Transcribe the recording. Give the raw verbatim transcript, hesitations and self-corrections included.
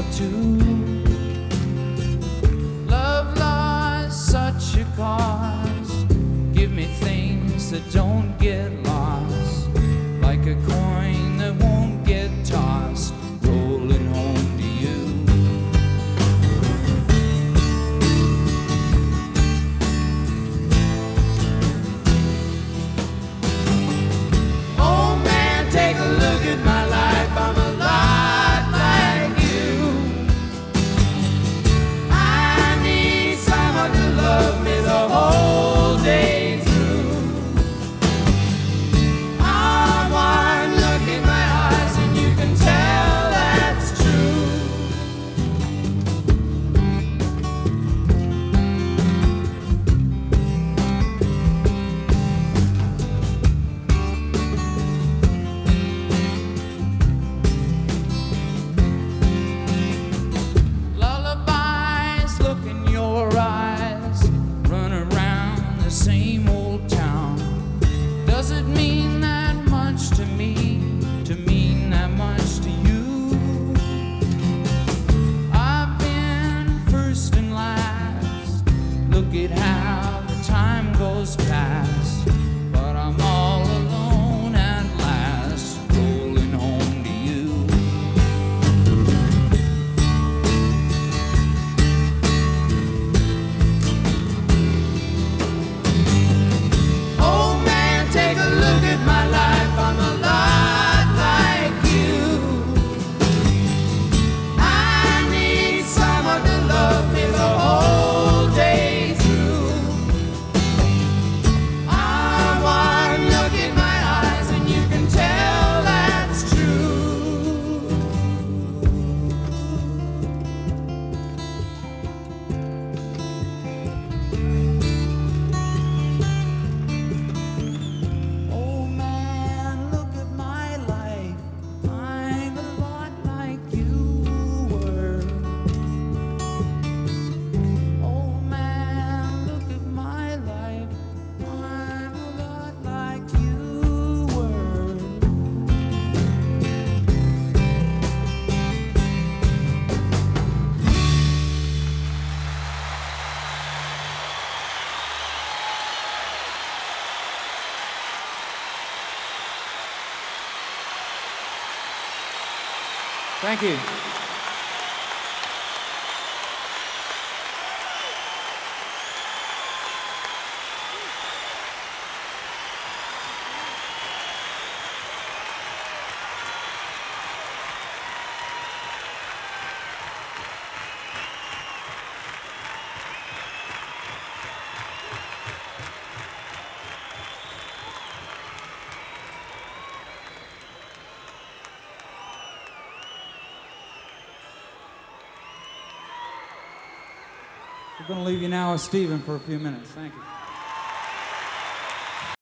or two. Love lost such a cause. Give me things that don't get lost, like a coin that won't get tossed, rolling home to you. Oh man, take a look at my life. I'm a lot like you. I need someone to love me the whole day through. I want to look in my eyes and you can tell that's true. Lullabies look in your eyes, run around the same old town. Does it mean that much to me, to mean that much to you? I've been first and last, look at how the time goes past, but I'm all alone at last, rolling home to you. Oh man, take a look at my life. I'm a lot like you. I need someone to love me the whole day through. I want to look in my eyes and you can tell that's true. Oh man, look at my life. I'm a lot like you were. Oh man, look at my life. I'm a lot like you were. Thank you. We're going to leave you now with Stephen for a few minutes. Thank you.